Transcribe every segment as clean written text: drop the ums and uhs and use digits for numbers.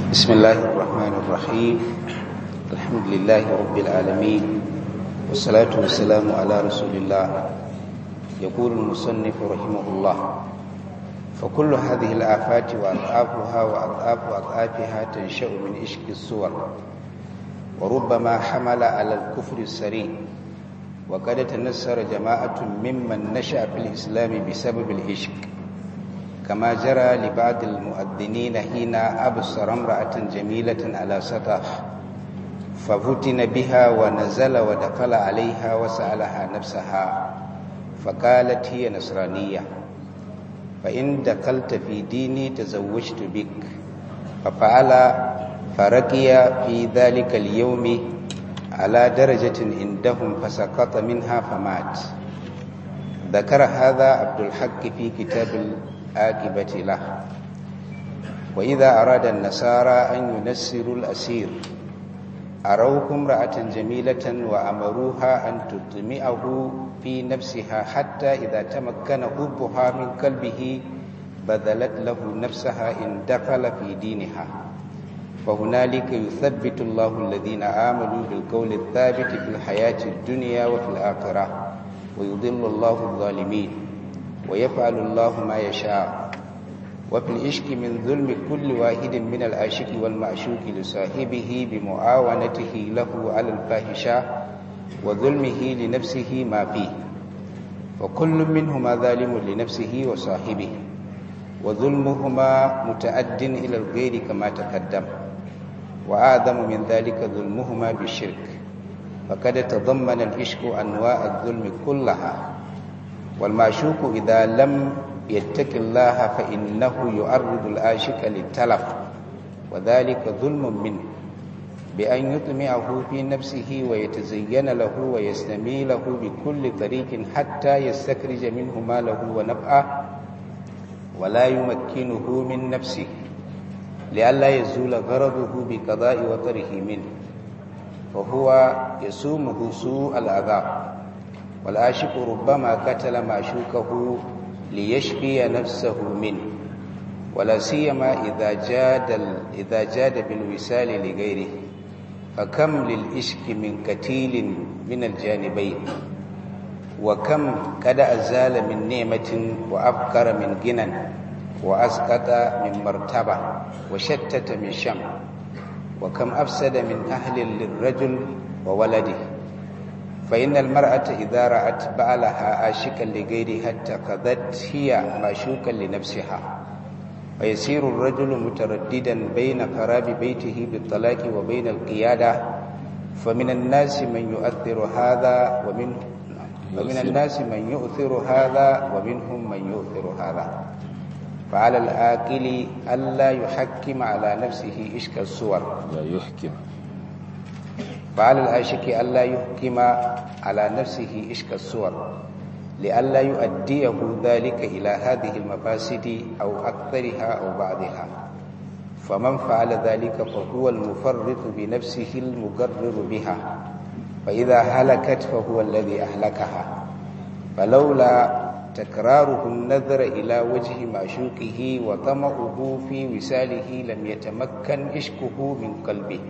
بسم الله الرحمن الرحيم. الحمد لله رب العالمين، والصلاة والسلام على رسول الله. يقول المصنف رحمه الله: فكل هذه الآفات وأضعافها وأضعاف أضعافها تنشأ من إشك الصور، وربما حمل على الكفر السريع. وقد تنصر جماعة ممن نشأ في الإسلام بسبب الإشك، كما جرى لبعض المؤذنين حين أبصر امرأة جميلة على سطح ففتن بها ونزل ودخل عليها وسألها نفسها فقالت هي نصرانية، فإن دخلت في ديني تزوجت بك. ففعل فرقي في ذلك اليوم على درجة عندهم فسقط منها فمات. ذكر هذا عبد الحق في كتاب العاقبة له. وإذا أراد النصارى أن ينسروا الأسير أروه امرأة جميلة وأمروها أن تطمئه في نفسها، حتى إذا تمكن حبها من قلبه بذلت له نفسها إن دخل في دينها. فهنالك يثبت الله الذين آمنوا بالقول الثابت في الحياة الدنيا وفي الآخرة، ويضل الله الظالمين، ويفعل الله ما يشاء. وفي العشق من ظلم كل واحد من العاشق والمعشوق لصاحبه بمعاونته له على الفاحشة وظلمه لنفسه ما فيه، وكل منهما ظالم لنفسه وصاحبه، وظلمهما متعد إلى الغير كما تقدم. وأعظم من ذلك ظلمهما بالشرك، فقد تضمن العشق أنواع الظلم كلها. والمعشوق إذا لم يتق الله فإنه يعرض العاشق للتلف، وذلك ظلم منه، بأن يطمعه في نفسه ويتزين له ويستمي له بكل طريق حتى يستخرج منه ماله ونفعه، ولا يمكنه من نفسه لئلا يزول غرضه بقضاء وطره منه، فهو يسومه سوء العذاب. والعاشق ربما قتل معشوقه ليشفي نفسه منه، ولا سيما إذا جاد بالوصال لغيره. فكم للعشق من قتيل من الجانبين، وكم قد أزال من نعمة وأفقر من غنى، وأسقط من مرتبة وشتت من شمع. وكم أفسد من أهل للرجل وولده. فإن المرأة إذا رأت بعلها عاشقا لغيرها اتخذت هي معشوقا لنفسها، ويسير الرجل مترددا بين خراب بيته بالطلاق وبين القيادة. فمن الناس من يؤثر هذا ومنهم من يؤثر هذا. فعلى العاقل ألا يحكم على نفسه إشك الصور، فعلى العاشق ألا يحكم على نفسه إشك الصور، لئلا يؤديه ذلك إلى هذه المفاسد أو أكثرها أو بعضها. فمن فعل ذلك فهو المفرط بنفسه المقرر بها، فإذا هلكت فهو الذي أهلكها. فلولا تكراره النظر إلى وجه معشوقه وطمعه في وصاله لم يتمكن عشقه من قلبه.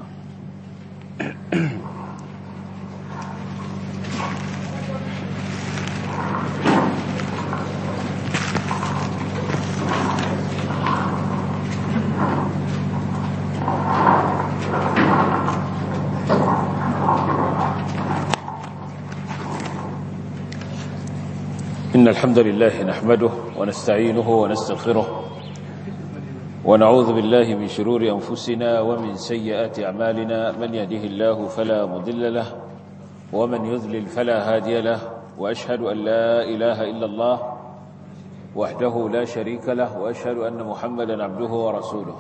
إن الحمد لله نحمده ونستعينه ونستغفره ونعوذ بالله من شرور أنفسنا ومن سيئات أعمالنا. من يهده الله فلا مضل له ومن يضلل فلا هادي له، وأشهد أن لا إله إلا الله وحده لا شريك له، وأشهد أن محمدا عبده ورسوله.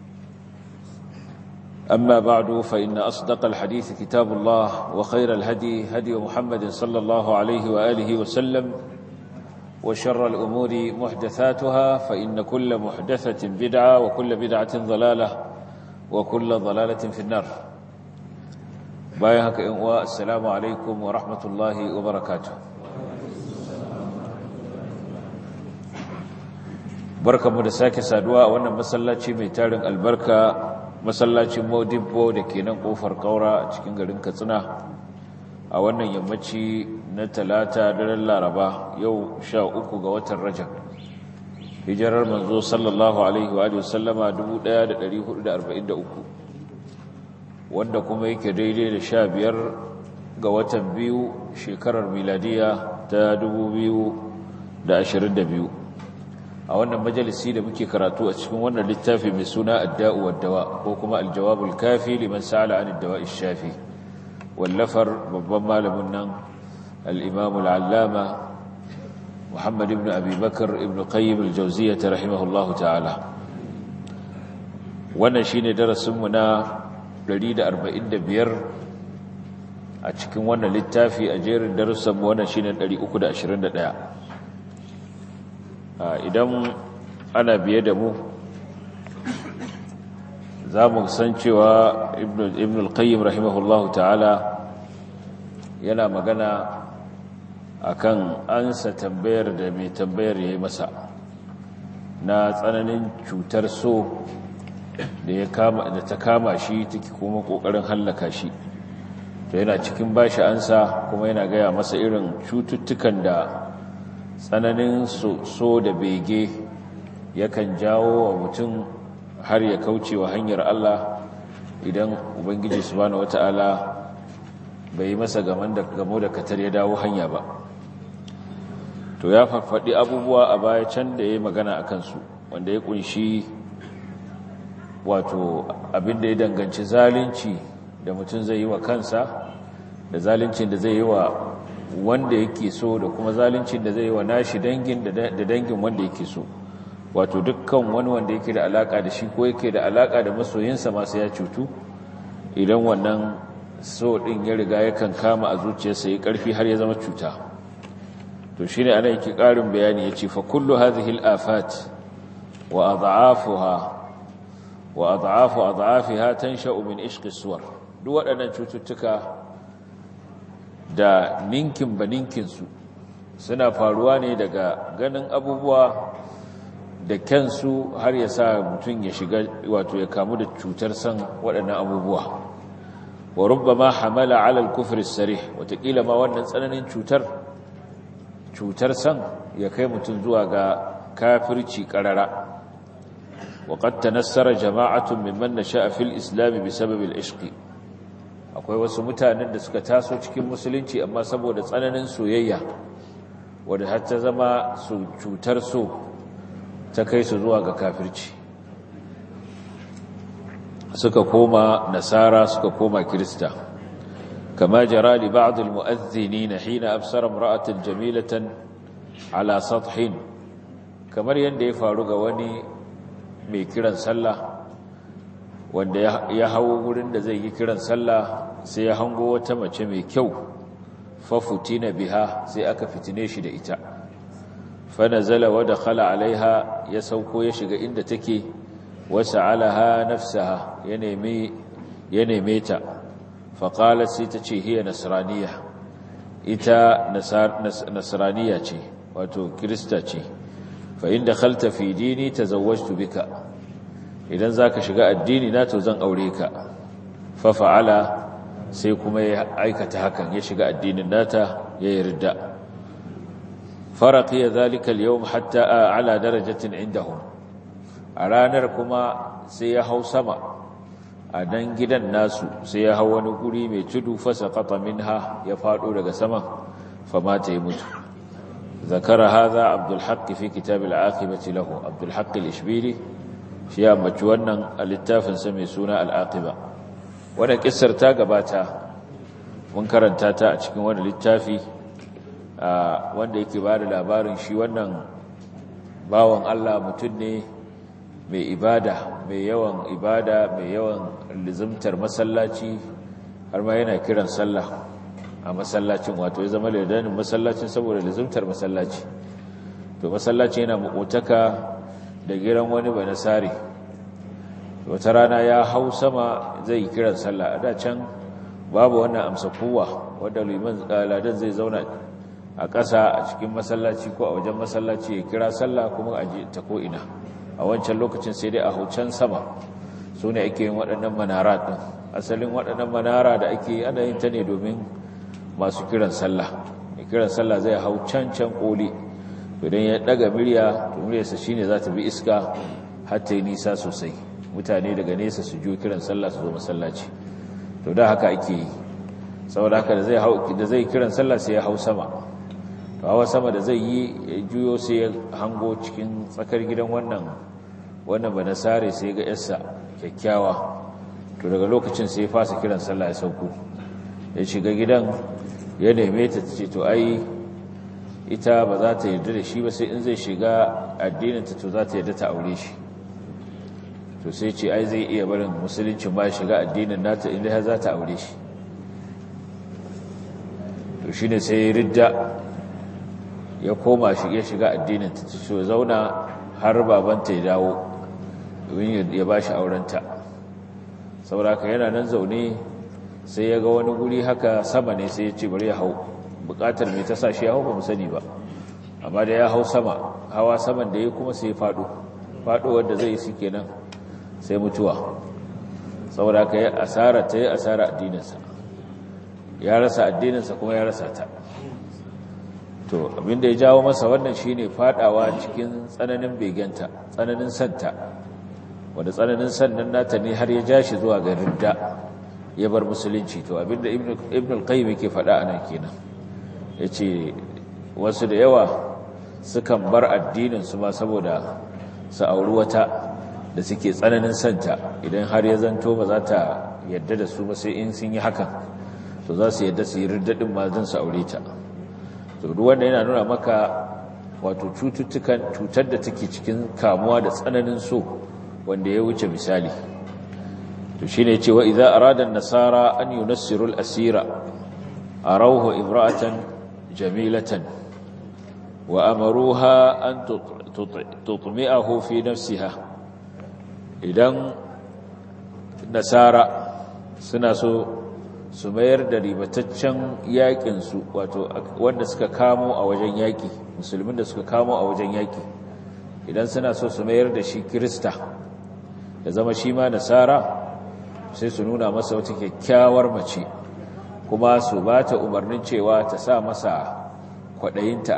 أما بعد، فإن أصدق الحديث كتاب الله، وخير الهدي هدي محمد صلى الله عليه وآله وسلم، وشر الأمور محدثاتها، فإن كل محدثة بدعة، وكل بدعة ضلالة، وكل ضلالة في النار. بايهك السلام عليكم ورحمة الله وبركاته. barkamu da sake saduwa a wannan masallaci mai tarin albarka, masallacin Modibbo da ke nan kofar Kaura a cikin garin Katsina a wannan yammaci na Talata daren Laraba, yau 13 ga watan Rajab. Hijirar manzo sallallahu alaihi wa sallama 1443, wanda kuma yake daidai da 15 ga watan biyu shekarar miladiya ta 2022. A wannan majalisi da muke karatu a cikin wannan littafi mai suna Adda'u wad-Dawa ko kuma Al-Jawabul Kafi liman sa'ala 'an ad-dawa'i ash-shafi, wallafar babban malamin nan al-Imam al-Allama Muhammad ibn Abi Bakr ibn Qayyim al-Jawziyyah rahimahullahu ta'ala. Wannan shine darasin mu na 145 a cikin wannan littafi. A jerin darussan mu wannan shine 321. Idan ana biye da mu za mu san cewa ibn al-Qayyim rahimahullahu ta'ala yana magana akan ansa tambayar da mai tambayar yayi masa na tsananin cutar so da ta kama shi take kuma kokarin hallaka shi. To yana cikin bashi ansa kuma yana gaya masa irin cututtukan da tsananin so da bege yakan jawo wa mutum har ya kauce wa hanyar Allah idan Ubangiji subhanahu wata'ala bai yi masa gamo da katar ya dawo hanya ba. To ya farfaɗi abubuwa a baya can da ya yi magana a kansu, wanda ya kunshi wato abin da ya danganci zalunci da mutum zai yi wa kansa, da zaluncin da zai yi wa wanda yake so, da kuma zaluncin da zai yi wa nashi dangin da dangin wanda yake so. Wato dukkan wani wanda yake da alaka da shi ko yake da alaka da masoyinsa masu ya cutu idan wannan so din ya riga yakan kama a zuciyarsa ya karfi har ya zama cuta. To shine ana yake karin bayani, yace fa kullu hadhihi al-afat wa ad'afiha tansha'u min ishqi as-suwar. Duk waɗannan cututtuka da ninkin ba ninkinsu suna faruwa ne daga ganin abubuwa da kyansu har ya sa mutum ya shiga wato ya kamu da cutar san waɗannan abubuwa. Wa rubbama hamala ala al-kufr as-sarih, wataƙila ma wannan tsananin cutar san ya kai mutum zuwa ga kafirci qarara. wa qad tanassara jama'atun mimman nasha'a fil islam bisabab al-ishq. Akwai wasu mutanen da suka taso cikin musulunci amma saboda tsananin soyayya wadda har ta zama su cutar so ta kai su zuwa ga kafirci, suka koma nasara, suka koma kirista. kama jara li ba'd al-mu'adhdhinin hina absara imra'atan jamilatan ala sathin, kamar yanda ya faru ga wani mai kiran sallah wanda ya hawo wurin da zai yi kiran sallah, sai ya hango wata mace mai kyau, fafutina biha, sai aka fitine shi da ita. fa nazala wa dakhala alaiha, ya sauko ya shiga inda take, wa sa'alaha nafsaha, ya neme ta. fa qalat, sai ta ce hiya nasraniya, ita nasraniya ce, wato kirista ce. fa in dakhalta fi dini tazawwajtu bika, idan za ka shiga addini na to zan aure ka. Fafa'ala, sai kuma ya aikata hakan, ya shiga addinin nata, ya yarda. Faraqiya dhalika al-yawm hatta ala darajatin indahum, a ranar kuma sai ya hau sama a dan gidan nasu, sai ya hau wani guri mai tudu, fasaqata minha, ya fado daga saman, famata ya mutu. Zakara hadha Abdul Haqq fi kitab al-aqibati lahu. Abdul Haqq al-Ishbili shi ya ambaci wannan a littafinsa mai suna al'aqiba. Wannan kissar ta gabata, mun karanta ta a cikin wani littafi wanda yake ba da labarin shi wannan bawan Allah mutum ne mai ibada, mai yawan ibada, mai yawan lizimtar masallaci, har ma yana kiran sallah a masallacin, wato ya zama ladanin masallacin saboda lizimtar masallaci. To masallaci yana makotaka da gidan wani banasari. Wata rana ya hau sama zai kiran sallah. A da can babu wannan amsa kowa wanda liman ladan zai zauna a ƙasa a cikin masallaci ko a wajen masallaci ya kira sallah kuma a je ta ko'ina. A wancan lokacin sai dai a hucan sama su ne ake yin waɗannan manara ɗin. Asalin waɗannan manara da ake yi ana yin ta ne domin masu kiran sallah. Mai kiran sallah zai hau can ƙoli, idan ya ɗaga murya to muryarsa shi ne za ta bi iska har ta yi nisa sosai, mutane daga nesa su jo kiran sallah su zo masallaci. To da haka ake yi, saboda haka da zai kiran sallah sai ya hau sama. To hawa sama da zai yi ya juyo sai ya hango cikin tsakar gidan wannan banasare sai ga yarsa kyakkyawa. To daga lokacin sai ya fasa kiran sallah ya sauko, ya shiga gidan ya neme ta ce to ai ita ba za ta yarda da shi ba, sai in zai shiga addininta to za ta yarda ta aure shi. To sai ce ai zai iya barin musuluncin ba shiga addinin nata inda har za ta aure shi. To shine sai ya ridda ya koma shi ya shiga addininta, ta so zauna har babanta ya dawo domin ya ba shi aurenta. Saboda haka yana nan zaune sai ya ga wani guri haka sama ne, sai ya ce bari ya hau. Bukatar mai ta sa shi ya hau ba mu sani ba, amma da ya hau sama, hawa saman da ya kuma sai ya faɗo wanda zai yi su kenan sai mutuwa. Saboda haka ya asara addininsa, ya rasa addininsa kuma ya rasa ta. To abinda ya jawo masa wannan shine fadawa cikin tsananin begenta, tsananin santa, wanda tsananin sannan nata ne har ya ja shi zuwa ga ridda, ya bar musulunci. To abinda ibn al-qayyim yake faɗa anan kenan, yace wasu da yawa sukan bar addinin su ma saboda su auri wata da suke tsananin santa. Idan har ya zanto ba za ta yadda da su ba sai in sun yi hakan, to za su yadda su yi ridda din ma don su aure ta. To duk wanda yana nuna maka wato cutar da take cikin kamuwa da tsananin so wanda ya wuce misali. To shine yace wa idza arada an-nasara an yunassiru al-asira arawhu imra'atan jamilatan wa amaruha an tutmi'ahu fi nafsiha. Idan nasara suna so su mayar da ribataccen yaƙinsu, wato wanda suka kamo a wajen yaƙi, musulmin da suka kamo a wajen yaƙi, idan suna so su mayar da shi kirista da zama shi ma nasara, sai su nuna masa wata kyakkyawar mace, kuma su ba ta umarnin cewa ta sa masa kwaɗayinta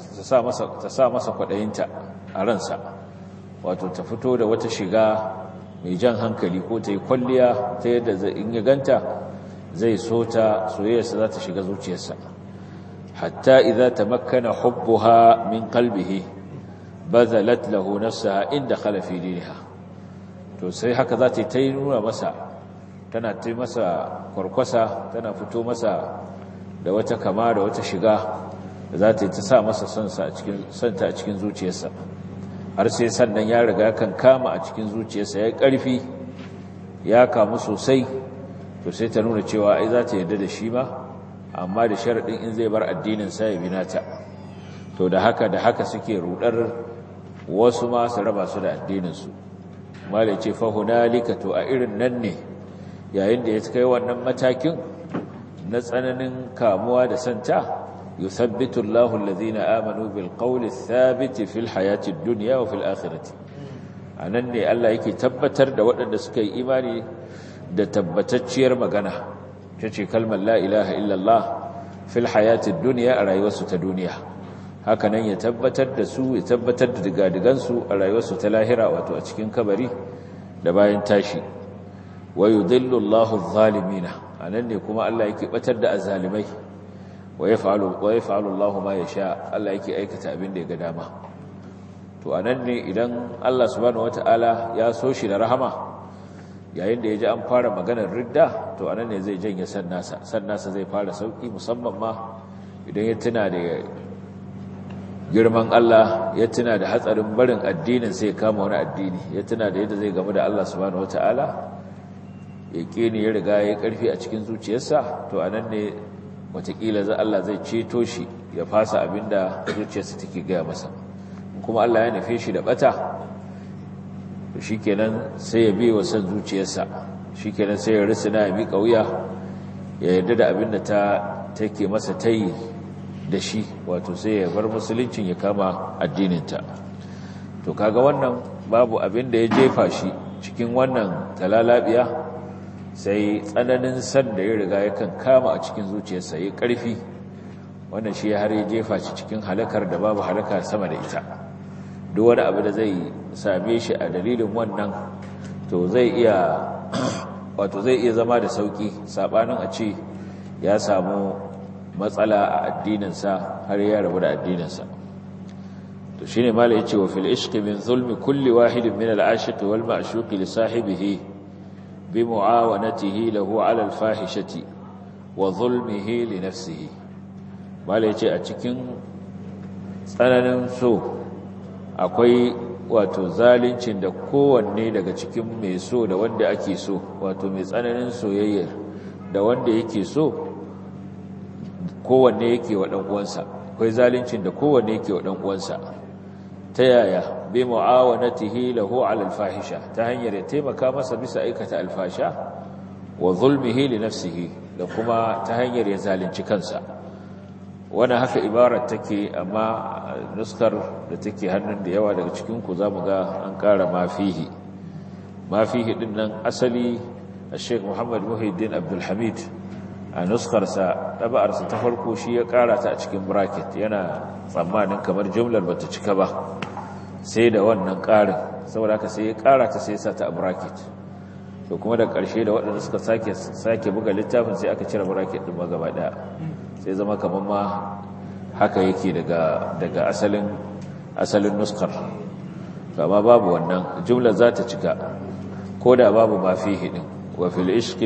a ransa, wato ta fito da wata shiga mai jan hankali ko ta yi kwalliya ta yadda in ya ganta zai so ta, soyayyarsa za ta shiga zuciyarsa. Hatta idza tamakkana hubbuha min qalbihi bazalat lahu nafsaha inda khala fi diniha. To sai haka za ta yi nuna masa, tana ta masa kwarkwasa, tana fito masa da wata kama da wata shiga da za ta yi ta sa masa santa a cikin zuciyarsa, har sai sannan ya riga kan kama a cikin zuciyarsa, ya ƙarfi, ya kamu sosai. To sai ta nuna cewa ai za ta yarda da shi ma, amma da sharaɗin in zai bar addinin sa ya bi nata. To da haka suke rudar wasu ma su raba su da addinin su. Malai ce fa hunalika, to a irin nan ne, yayin da ya kai wannan matakin na tsananin kamuwa da santa, yuthabbitu Allahu alladhina amanu bil qawli thabiti fil hayati dunya wa fil akhirati. Anan ne Allah yake tabbatar da waɗanda suka yi imani da tabbatacciyar magana, ta ce kalmar la ilaha illallah fil hayatid dunya, a rayuwarsu ta duniya. Haka nan ya tabbatar da su, ya tabbatar da digadigansu a rayuwarsu ta lahira, wato a cikin kabari da bayan tashi. Wa yudhillu Allahu adh-dhalimina, anan ne kuma Allah yake batar da azzalimai. Wa yaf'alu Allahu ma yasha, Allah yake aikata abin da ya ga dama. To anan ne idan Allah subhanahu wataala ya so shi da rahama, yayin da ya ji an fara maganar ridda, to anan ne zai janye san nasa zai fara sauki, musamman ma idan ya tuna da girman Allah, ya tuna da hatsarin barin addinin sai ya kama wani addini, ya tuna da yadda zai gamu da Allah subhanahu wataala, ya kene ya riga ya karfi a cikin zuciyarsa. To anan ne watakila Allah zai ceto shi, ya fasa abinda zuciyarsa take gaya masa. Kuma Allah ya nufe shi da bata, shikenan sai ya biye wa san zuciyarsa, shikenan sai ya risina, ya miƙa wuya, ya yarda da abin da take masa tayi da shi, wato sai ya bar musuluncin ya kama addininta. To kaga wannan babu abin da ya jefa shi cikin wannan talalabiya sai tsananin san da ya riga yakan kama a cikin zuciyarsa ya ƙarfi. Wannan shi har ya jefa shi cikin halakar da babu halaka sama da ita. Duk wani abu da zai same shi a dalilin wannan to zai iya zama da sauki, sabanin a ce ya samu matsala a addininsa har ya rabu da addininsa. to shine mala yace wa fil ishqi min zulmi kulli wahidin min al-ashiqi wal ma'shuqi li sahibihi bi mu'awanatihi lahu 'ala al-fahishati wa zulmihi li nafsihi. Mala yace a cikin tsananin so akwai wato zalincin da kowanne daga cikin mai so da wanda ake so, wato mai tsananin soyayya da wanda yake so, kowanne yake wa dan uwansa. Akwai zalincin da kowanne yake wa dan uwansa. Ta yaya? bi mu'awanatihi lahu 'ala al-fahisha, ta hanyar ya taimaka masa bisa aikata alfasha, wa zulmihi li nafsihi, da kuma ta hanyar ya zalunci kansa. Wannan haka ibarar take, amma nuskar da take hannun da yawa daga cikin ku zamu ga an ƙara mafihi. Mafihi din nan asali Sheikh Muhammad Muhyiddin Abdul Hamid a nuskarsa ɗaba'arsa ta farko shi ya ƙara ta a cikin bracket, yana tsammanin kamar jumlar bata cika ba sai da wannan ƙarin, saboda haka sai ya ƙara ta sai ya sa ta a bracket. to kuma da ƙarshe da waɗanda suka sake buga littafin sai aka cire bracket ɗin gaba ɗaya, sai zama kamar ma haka yake daga asalin nuskar. amma babu wannan jumlar za ta cika ko da babu ma fihi din. وفي العشق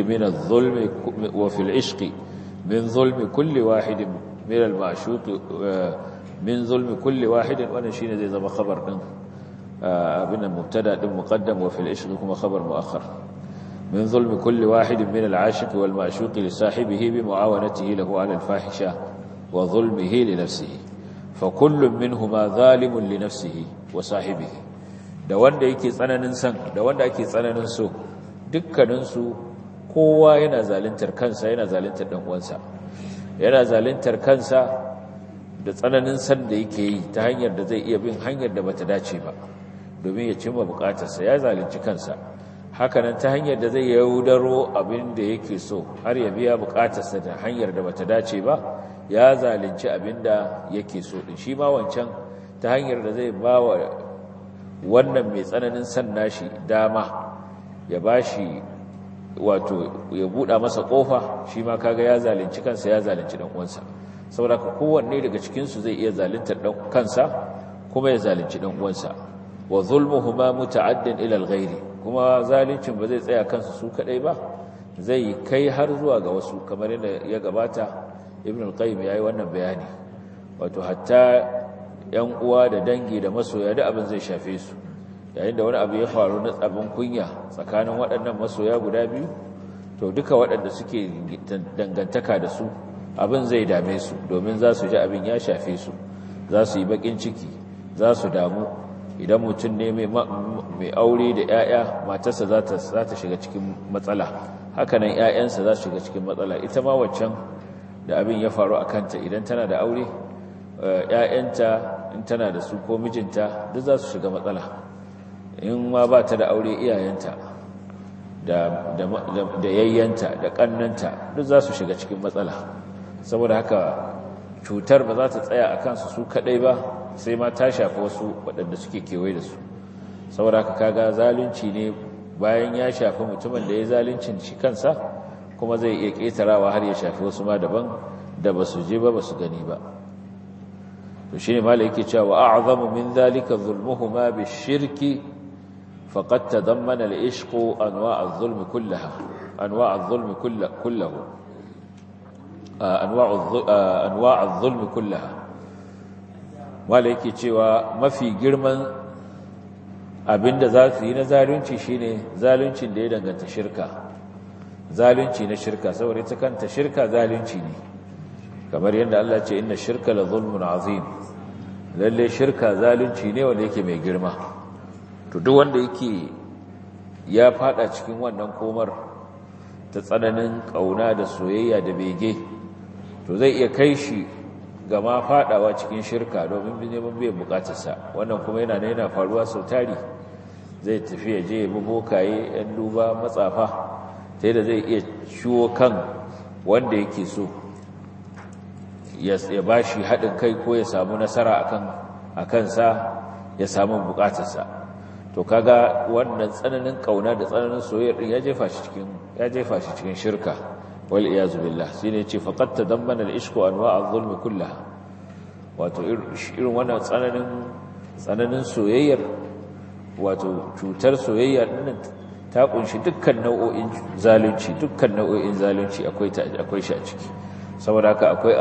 من ظلم كل واحد من المعشوق من ظلم كل واحد، وانا شيء زي ما خبر din abin mubtada din muqaddam wa fil ishq kuma khabar muakhar. من ظلم كل واحد من العاشق والمعشوق لصاحبه بمعاونته له على الفاحشة وظلمه لنفسه فكل منهما ظالم لنفسه وصاحبه. da wanda yake tsananin san da wanda ake tsananin so, dukkaninsu kowa yana zaluntar kansa, yana zaluntar dan uwansa. Yana zaluntar kansa da tsananin san da yake yi ta hanyar da zai iya bin hanyar da bata dace ba domin ya cimma bukatarsa, ya zalunci kansa. Hakanan ta hanyar da zai yaudaro abin da yake so har ya biya bukatarsa da hanyar da bata dace ba, ya zalunci abin da yake so din. Shi ma wancan ta hanyar da zai bawa wannan mai tsananin san nashi dama ya bashi, wato ya buɗa masa ƙofa, shi ma kaga ya zalunci kansa, ya zalunci dan uwansa. saboda kowanne daga cikin su zai iya zaluntar dan kansa kuma ya zalunci dan uwansa. wa zulmuhuma muta'addin ila al-ghairi, kuma zaluncin ba zai tsaya kansu su kadai ba, zai kai har zuwa ga wasu, kamar yadda ya gabata Ibn al-Qayyim yayi wannan bayani. wato hatta yan uwa da dangi da masoya da abin zai shafe su. yayin da wani abu ya faru na tsabin kunya tsakanin waɗannan masoya guda biyu, to duka waɗanda suke dangantaka da su abin zai dame su, domin za su ji abin ya shafe su, za su yi baƙin ciki, za su damu. idan mutum ne mai aure da 'ya'ya, matarsa za ta shiga cikin matsala, hakanan 'ya'yansa za su shiga cikin matsala. ita ma waccan da abin ya faru a kanta, idan tana da aure, 'ya'yanta in tana da su ko mijinta duk za su shiga matsala. in ma ba ta da aure, iyayenta da yayyanta da kannanta duk za su shiga cikin matsala. saboda haka cutar ba za ta tsaya a kansu su kadai ba, sai ma ta shafi wasu waɗanda suke kewaye da su. saboda haka kaga zalunci ne, bayan ya shafi mutumin da ya zaluncin shi kansa, kuma zai iya ƙetarawa har ya shafi wasu ma daban da ba su je ba, ba su gani ba. to shine malai yake cewa a'zamu min zalika zulmuhuma bishirki فقد تضمن العشق أنواع الظلم كلها أنواع الظلم كلها. wala yake cewa mafi girman abinda za su yi na zalunci shine zaluncin da ya danganta shirka, zalunci na shirka, saboda ita kanta shirka zalunci ne, kamar yadda Allah ce inna shirka la zulmun azim, lalle shirka zalunci ne wanda yake mai girma. to duk wanda yake ya fada cikin wannan komar ta tsananin kauna da soyayya da bege, to zai iya kai shi gama fadawa cikin shirka domin neman biyan bukatarsa. Wannan kuma yana faruwa sau tari. Zai tafi ya je bokaye yan duba matsafa ta yadda zai iya ciwo kan wanda yake so ya ba shi haɗin kai ko ya samu nasara a kansa ya samu bukatarsa. To kaga wannan tsananin kauna da tsananin soyayya din ya jefa shi cikin shirka wal iyaz billah. Shine yace faqad tadammana al-ishqu anwa' adh-dhulm kullaha. Wato irin wannan tsananin soyayyar, wato cutar soyayya din ta kunshi dukkan nau'o'in zalunci akwai shi a ciki. Saboda haka akwai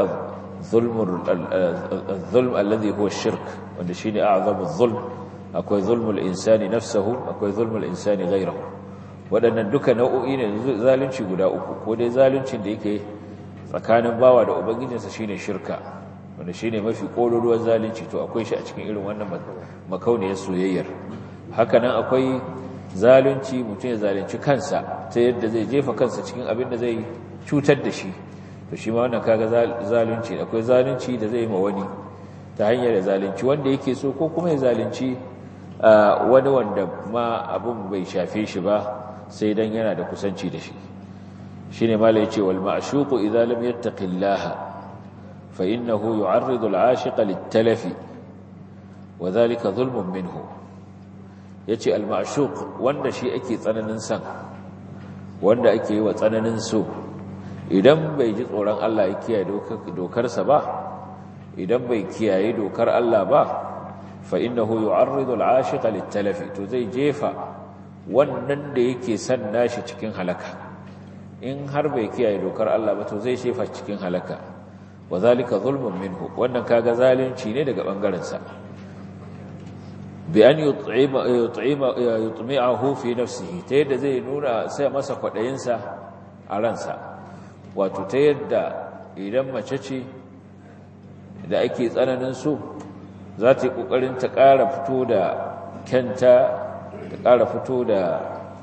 الظلم الذي هو الشرك wanda shine a'zamu adh-dhulm. Akwai zulmul insani nafsuhu, akwai zulmul insani ghayruhu. Wadannan duka nau'o'i ne zalunci guda uku. Ko dai zaluncin da yake tsakanin bawa da ubangijinsa shine shirka, wanda shine mafi kololuwar zalunci, to akwai shi a cikin irin wannan makauniyar soyayyar. Haka nan akwai zalunci, mutum ya zalunci kansa ta yadda zai jefa kansa cikin abin da zai cutar da shi. To shi ma wannan kaga zalunci. Akwai zalunci da zai ma wani ta hanyar zalunci wanda yake so, ko kuma ya zalunci wani wanda ma abun bai shafe shi ba sai dan yana da kusanci da shi. Shine mala yace wal ma'shuqu idza lam yattaqillaha fa innahu yu'arridu al-'ashiqa lit-talafi wa dhalika dhulmun minhu. Yace al ma'shuq wanda shi ake tsananin san, wanda ake yi wa tsananin so, idan bai ji tsoron Allah ya kiyaye dokarsa ba, idan bai kiyaye dokar Allah ba, fa innahu yu'arridu al-'ashiqa lit-talafi, to zai jefa wannan da yake son nashi cikin halaka. In har bai kiyaye dokar Allah ba, to zai shefa cikin halaka. Wa zalika zulmun minhu, wannan kaga zalunci ne daga bangaren sa. Bi an yutmi'ahu fi nafsihi, ta yadda zai nuna sai masa kwadayin sa a ransa. Wato ta yadda idan mace ce da ake tsananin so, za ta yi ƙoƙarin ta ƙara fito da kyanta, ta ƙara fito da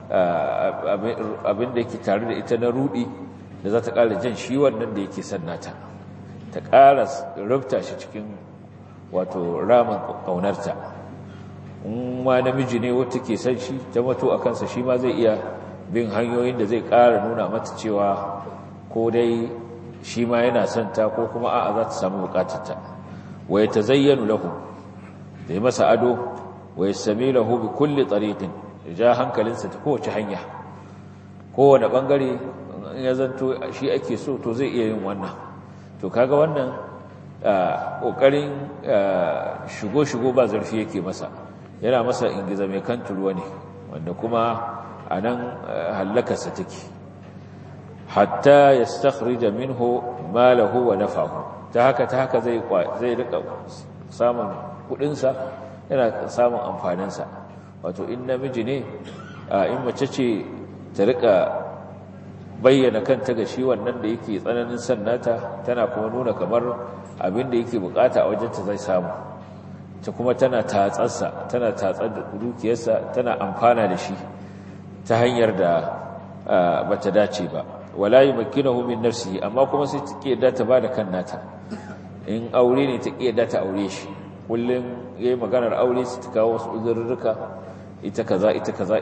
abin da yake tare da ita na rudi, da za ta ƙara jan shi wannan da yake sannata, ta ƙara rubta shi cikin wato ramin ƙaunarta. In ma namiji ne wata ke san shi ta mato a kansa, shi ma zai iya bin hanyoyin da zai ƙara nuna mata cewa ko dai shi ma yana son ta, ko kuma a'a za ta samu bukatarta. Wa yatazayyanu lahu, da yi masa ado, wa yastamilahu bi kulli tariqin, ja hankalinsa ta kowace hanya, kowane bangare in ya zanto shi ake so, to zai iya yin wannan. To kaga wannan kokarin shigo ba zarfi yake masa, yana masa ingiza mai kan turuwa ne, wanda kuma anan hallakarsa take. Hatta yastakhrija minhu malahu wa nafahu, ta haka zai rika samun kudinsa, yana samun amfaninsa. Wato in namiji ne, in mace ce ta rika bayyana kanta ga shi wannan da yake tsananin sannata, tana kuma nuna kamar abin da yake bukata a wajenta zai samu, ta kuma tana tatsar da dukiyarsa, tana amfana da shi ta hanyar da bata dace ba. Wala yumakkinahu min nafsihi, amma kuma sai ta kiyada ta bada kan nata. In aure ne ta kiyada ta aure shi, kullum yayi maganar aure su ta kawo wasu uzurruka, ita kaza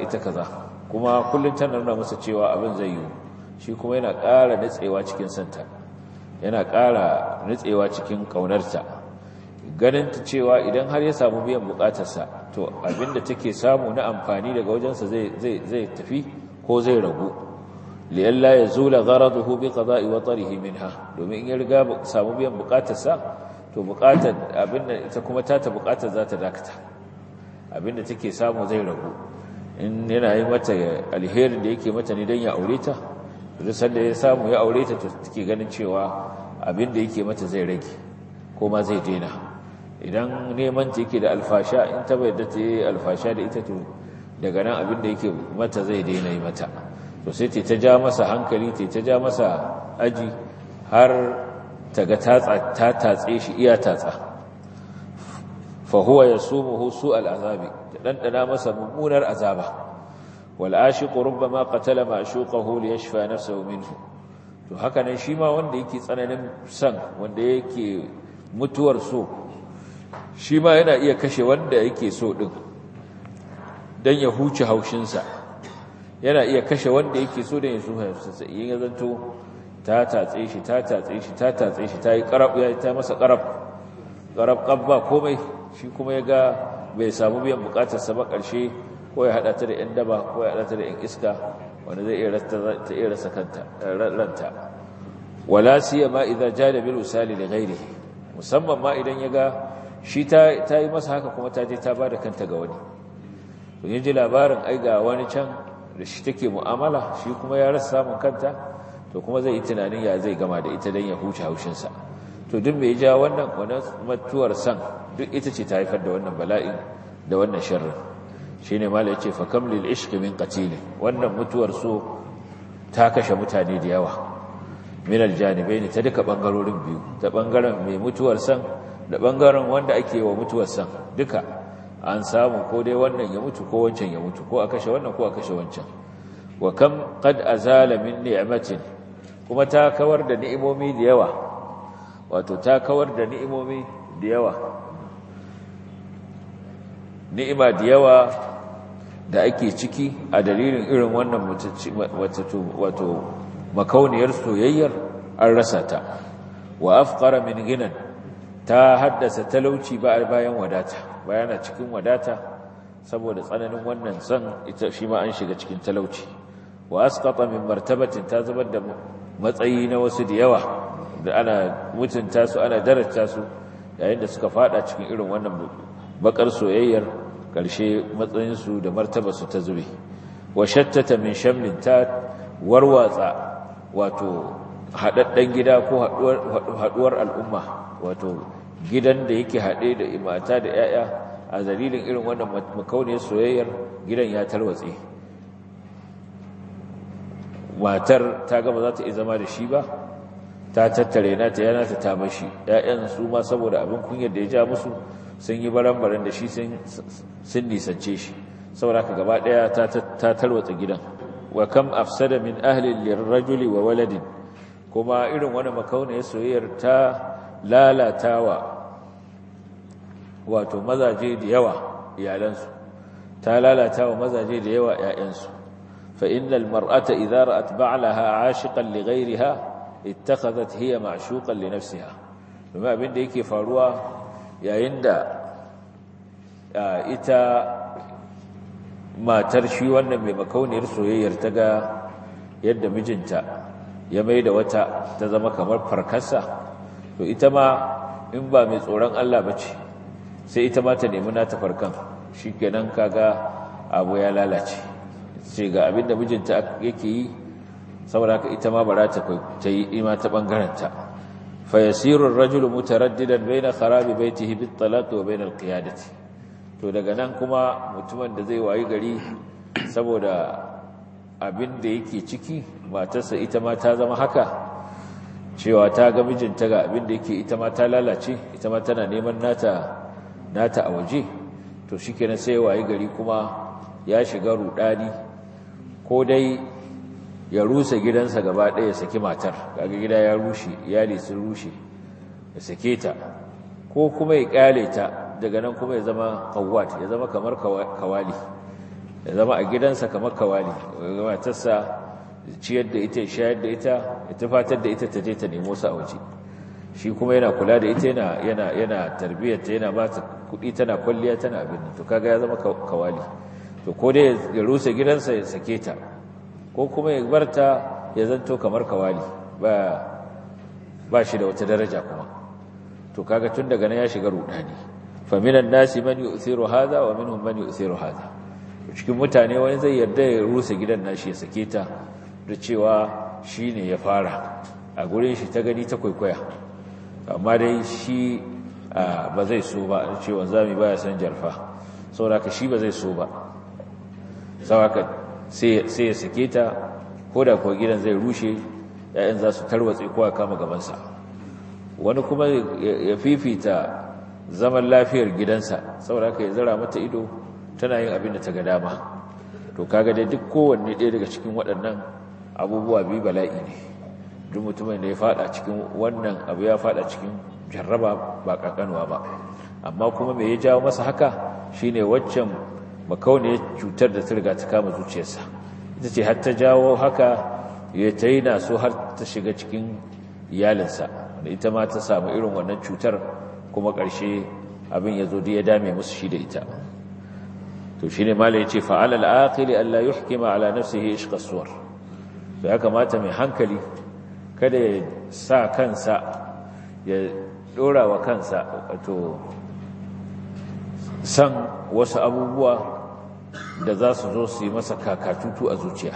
kuma kullum tana nuna masa cewa abin zai yi. Shi kuma yana ƙara natsewa cikin santa, yana ƙara natsewa cikin ƙaunarta, ganin ta cewa idan har ya samu biyan buƙatarsa, to abinda take samu na amfani daga wajensa zai tafi ko zai ragu. liyalla yazula gharaduhu bi qada'i watarihi minha, domin in ya riga samu biyan buƙatarsa, to buƙatar abinda ita kuma ta buƙatar za ta dakata, abinda take samu zai ragu. In yana yi mata alherin da yake mata ne don ya aure ta, duk sanda ya samu ya aure ta, to take ganin cewa abinda yake mata zai rage ko ma zai daina. Idan neman ta yake da alfasha, in ta bai da ta yi alfasha da ita, to daga nan abinda yake mata zai daina yi mata. To sai ta ja masa hankali, ta ja masa aji, har ta ga ta tatse shi iya tatsa. Fa huwa yasumuhu su'al azabi, ta dandana masa mummunar azaba. Wal ashiqu rubbama qatala ma'shuqahu li yashfa nafsahu minhu. To haka nan shi ma wanda yake tsananin san, wanda yake mutuwar so shi ma yana iya kashe wanda yake so din dan ya huce haushinsa, yana iya kashe wanda yake so dan ya so haushinsa. In ya zanto ta tatse shi ta yi karab, ya ta masa karab ba komai, shi kuma ya ga bai samu biyan bukatarsa ba, ƙarshe ko ya haɗa ta da ‘yan daba ko ya haɗa ta da ‘yan iska wanda zai iya rasa ranta. Wala siyama idza jada bil usali li ghairihi, musamman ma idan ya ga shi ta yi masa haka kuma ta je ta bada kanta ga wani. Kun ji labarin ai ga wani can da shi take mu'amala, shi kuma ya rasa samun kanta, to kuma zai yi tunanin ya zai gama da ita don ya huce haushinsa. To duk mai ja wannan mutuwar san duk ita ce ta haifar da wannan bala'in da wannan sharrin. Shi ne mala ya ce fakam lil ishqi min qatil, wannan mutuwar so ta kashe mutane da yawa min aljanibaini, ta duka bangarorin biyu, ta bangaren mai mutuwar san da bangaren wanda ake wa mutuwar san, duka an samu ko dai wannan ya mutu ko wancan ya mutu, ko a kashe wannan ko a kashe wancan. Wa kam qad azala min ni'matin, kuma ta kawar da ni'imomi da yawa, wato ta kawar da ni'imomi da yawa, ni'ima da yawa da ake ciki a dalilin irin wannan wato makauniyar soyayyar an rasa ta. Wa afqara min ghinan, ta haddasa talauci bayan wadata, bayana cikin wadata saboda tsananin wannan san ita shi ma an shiga cikin talauci. Wa asqata min martabatin, ta zubar da matsayi na wasu da yawa da ana mutunta su ana daraja su, yayin da suka fada cikin irin wannan bakar soyayyar, karshe matsayinsu da martabarsu ta zube. Wa shattata min shamlin, ta warwatsa wato haɗaɗɗen gida ko haɗuwar al'umma, wato gidan da yake haɗe da mata da ‘ya'ya, a dalilin irin wannan makauniyar soyayyar gidan ya tarwatse. Matar ta gaba za ta iya zama da shi ba, ta tattare nata yana ta bashi, ‘ya'yan su ma saboda abin kunyar da ya ja musu sun yi baran-baran da shi sun nisance shi, saboda ka gaba ɗaya ta tarwatsa gidan. Wa kam afsada min ahlin lirrajuli wa waladin, kuma irin wani makauniyar soyayyar ta lalatawa wato mazaje da yawa iyalansu, ta lalatawa mazaje da yawa ‘ya'yansu. fa innal mar'ata idza ra'at ba'laha 'ashiqan li ghayriha ittakhadhat hiya ma'shuqan li nafsiha. Kuma abin da yake faruwa yayin da ita matar shi wannan mai makauniyar soyayyar ta ga yadda mijinta ya mai da wata ta zama kamar farkarsa, to ita ma in ba mai tsoron Allah ba ce, sai ita ma ta nemi nata farkan, shi kenan kaga abu ya lalace, sai ga abin da mijinta yake yi, saboda haka ita ma bara ta yi ima ta ɓangaranta. fa yasiru ar-rajulu mutaraddidan baina kharabi baytihi bit-talaq wa baina al-qiyadati. To daga nan kuma mutumin da zai wayi gari saboda abin da yake ciki, matarsa ita ma ta zama haka, cewa ta ga mijinta ga abin da yake, ita ma ta lalace, ita ma tana neman nata a waje, to shikenan sai wayi gari kuma ya shiga rudani, ko dai ya rusa gidansa gaba ɗaya ya saki matar, kaga gida ya rushe, iyali sun rushe, ya sake ta, ko kuma ya kyale ta, daga nan kuma ya zama kawwat, ya zama kamar kawali, ya zama a gidansa kamar kawali, matarsa ciyar da ita, shayar da ita, ya tufatar da ita, ta je ta nemo su a waje, shi kuma yana kula da ita, yana tarbiyyarta, yana ba ta kuɗi, tana kwalliya, tana abin, to kaga ya zama kawali. To ko dai ya rusa gidansa ya sake ta, ko kuma ya barta ya zanto kamar kawali, ba shi da wata daraja kuma, to kaga tun daga nan ya shiga rudani. faminan nasi man yu'thiru hadha wa minhum man yu'thiru hadha. Cikin mutane wani zai yarda ya rusa gidan nashi ya sake ta da cewa shine ya fara, a gurin shi ta gani ta kwaikwaya, amma dai shi ba zai so ba, cewa zami baya san jarfa, saboda shi ba zai so ba, saboda sai ya sake ta, ko da kuwa gidan zai rushe, ‘ya'yan za su tarwatse ko ya kama gabansa. Wani kuma ya fifita zaman lafiyar gidansa, saboda ya zara mata ido tana yin abin da ta ga dama. To kaga dai duk kowanne ɗaya daga cikin waɗannan abubuwa biyu bala'i ne. Duk mutumin da ya fada cikin wannan abu, ya fada cikin jarraba ba kankanuwa ba. Amma kuma me ya jawo masa haka shine waccan makauniyar cutar da ta riga ta kama zuciyarsa, ita ce har ta jawo haka ya taina so har ta shiga cikin iyalinsa, da ita ma ta samu irin wannan cutar, kuma ƙarshe abin ya zo da ya dame musu shi da ita. To shine malai yace fa alal aqili alla yuhkima ala nafsihi ishqa suwar. To ya kamata mai hankali kada ya sa kansa ya dora wa kansa wato san wasu abubuwa da za su zo su yi masa kakatutu a zuciya,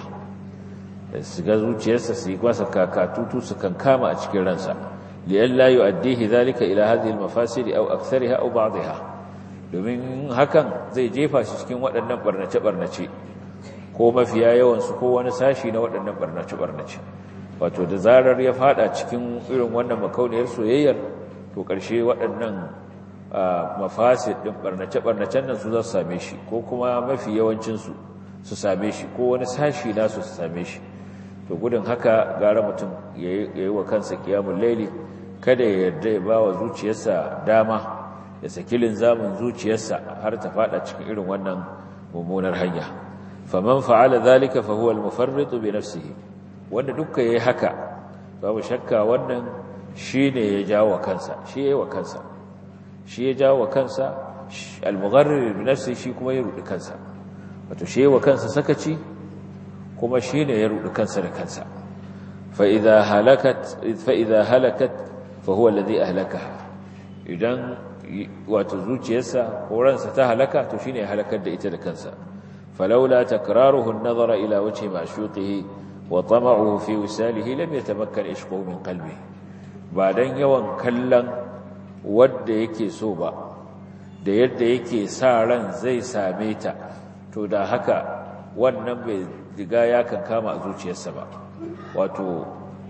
su ga zuciyarsa su yi masa kakatutu su kankama a cikin ransa, li'an la yu'addihi dhalika ila hadhihi al-mafasid aw akthariha aw ba'daha, domin hakan zai jefa shi cikin waɗannan barnace-barnace ko mafiya yawansu ko wani sashi na waɗannan barnace-barnace. Wato da zarar ya fada cikin irin wannan makauniyar soyayyar, to ƙarshe waɗannan mafasid ɗin barnace-barnacen nan su za su same shi, ko kuma mafi yawancinsu su same shi, ko wani sashi nasu su same shi. To gudun haka gara mutum ya yi wa kansa kiyamun laili, kada ya yarda ya ba wa zuciyarsa dama, ya saki linzamin zuciyarsa har ta fada cikin irin wannan mummunar hanya. Faman fa'ala dhalika fa huwa al-mufarritu bi nafsihi, wanda dukkan yayi haka babu shakka wannan shine ya jawo kansa, shi yayi wa kansa, shi ya jawo kansa, al-mugharrir bi nafsihi, shi kuma ya rudi kansa. Wato shi yayi wa kansa sakaci, kuma shine ya rudi kansa da kansa. Fa idha halakat fa huwa alladhi ahlakaha. Idan wato zuciyarsa ko ransa ta halaka, to shine ya halakar da ita da kansa. Falawla takraruhu an-nazara ila wajhi ma'shuqihi wa tama'uhu fi wisalihi lam yatamakkan ishquhu min qalbihi. Ba dan yawan kallon wanda yake so ba, da yadda yake sa ran zai same ta, to da haka wannan bai diga ya kankama a zuciyarsa ba. Wato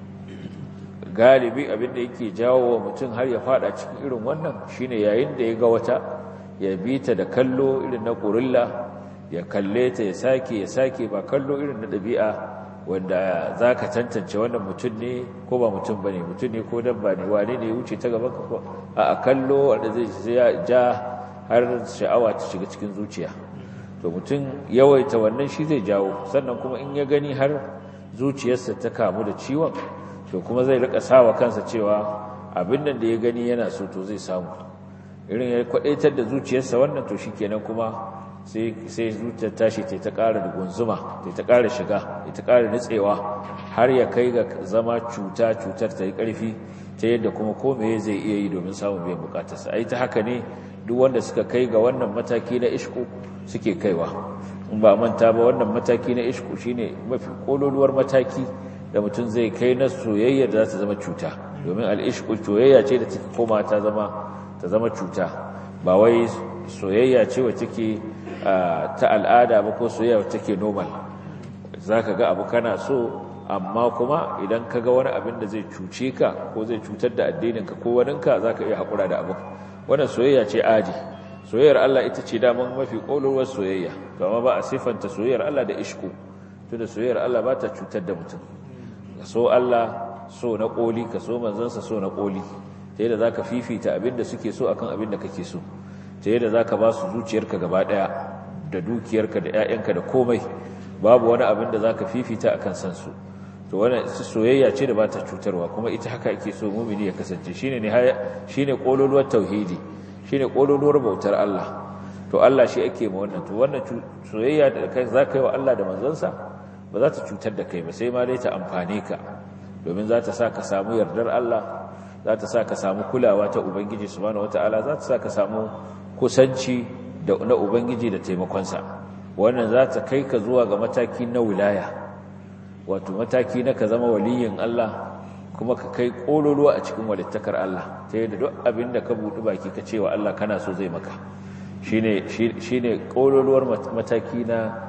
galibi abinda yake jawo wa mutum har ya fada cikin irin wannan shine yayin da ya ga wata, ya bi ta da kallo irin na kurilla, ya kalle ta ya sake ba kallo irin na ɗabi'a wanda za ka tantance wannan mutum ne ko ba mutum ba ne, mutum ne ko dabba ne, wane ne ya wuce ta gaban ka, a kallo wanda zai ja har sha'awa ta shiga cikin zuciya. To mutum yawaita wannan shi zai jawo, sannan kuma in ya gani har zuciyarsa ta kamu da ciwon, to kuma zai rika sawa kansa cewa abin nan da ya gani yana so to zai samu. Irin ya kwadaitar da zuciyarsa wannan, to shikenan kuma sai zuciyar tashi ta ƙara da gunzuma, ta ƙara shiga, ta ƙara nutsewa, har ya kai ga zama cutar ta yi ƙarfi, ta yadda kuma kome zai iya yi domin samun biyan bukatarsa. Ai ta haka ne duk wanda suka kai ga wannan mataki na ishku suke kaiwa. In ba manta ba, wannan mataki na ishku shine mafi kololuwar mataki da mutum zai kai na soyayya da za ta zama cuta, domin al'ishku soyayya ce da take koma ta zama cuta, ba wai soyayya ce wacce take ta al'ada ba, ko soyayya wacce take normal. Zaka ga abu kana so, amma kuma idan ka ga wani abin da zai cuce ka ko zai cutar da addininka ko waninka, zaka iya haƙura da abu. Wannan soyayya ce aji. Soyayyar Allah ita ce daman mafi kololuwar soyayya, to amma ba a sifanta soyayyar Allah da ishku, tunda soyayyar Allah ba ta cutar da mutum. Ka so Allah so na koli, ka so manzansa so na koli, ta yadda za ka fifita abin da suke so akan abin da kake so, ta yadda za ka ba su zuciyarka gaba ɗaya da dukiyarka da 'ya'yanka da komai, babu wani abin da za ka fifita akan san su. To wannan soyayya ce da ba ta cutarwa, kuma ita haka ake so mumini ya kasance. Shine kololuwar tauhidi, shine kololuwar bautar Allah. To Allah shi ake ma wannan. To wannan soyayya da kai za ka yi wa Allah da manzansa ba za ta cutar da kai ba, sai ma dai ta amfane ka, domin za ta sa ka samu yardar Allah, za ta sa ka samu kulawa ta Ubangiji subhanahu wataala, za ta sa ka samu kusanci na Ubangiji da taimakonsa. Wannan za ta kai ka zuwa ga mataki na wilaya, wato mataki na ka zama waliyin Allah, kuma ka kai kololuwa a cikin walittakar Allah, ta yadda duk abin da ka buɗi baki ka cewa Allah kana so zai maka. Shine kololuwar mataki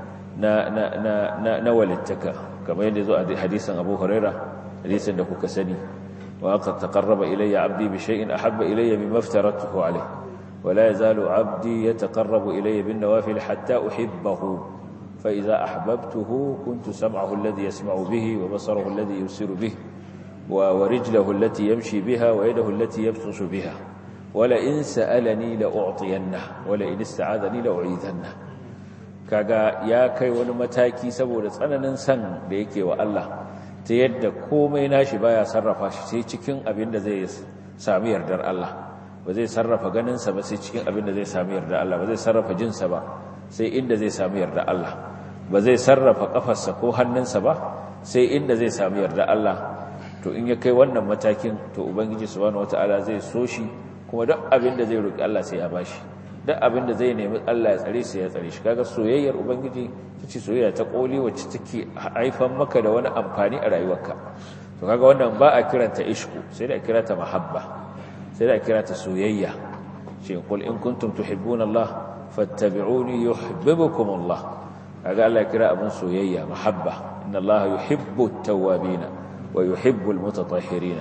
na walittaka, kamar yadda zo a hadisin Abu Huraira, hadisin da kuka sani, wa qad taqarraba ilayya 'abdi bi shay'in ahabba ilayya mimma aftaratuhu alayhi wa la yazalu 'abdi yataqarrabu ilayya bin nawafil hatta uhibbahu فإذا أحببته كنت سمعه الذي يسمع به وبصره الذي يبصر به ورجله التي يمشي بها ويده التي يبطش بها ولئن سألني لأعطينه ولئن استعاذني لأعيذنه. kaga ya kai wani mataki saboda tsananin san da yake wa Allah ta yadda komai nashi baya sarrafa shi sai cikin abin da zai sami yardar Allah, ba zai sarrafa ganinsa ba sai cikin abin da zai sami yardar Allah, ba zai sarrafa jinsa ba sai inda zai sami yardar Allah, ba zai sarrafa kafarsa ko hannunsa ba sai inda zai sami yardar Allah. To in ya kai wannan matakin to ubangiji subhanahu wataala zai so shi, kuma duk abin da zai roki Allah sai ya bashi, duk abin da zai nemi Allah ya tsare sai ya tsare shi. Kaga soyayyar ubangiji tace soyayya ta koli wacce take haifan maka da wani amfani a rayuwarka. To kaga wannan ba a kiranta ishku, sai da a kirata mahabba, sai da a kirata soyayya. shi qul in kuntum tuhibbuna Allah fattabi'uni yuhibbukum Allah. kaga Allah ya kira abin soyayya mahabba, inna Allah yuhibbu at-tawwabin wa yuhibbu al-mutatahhirin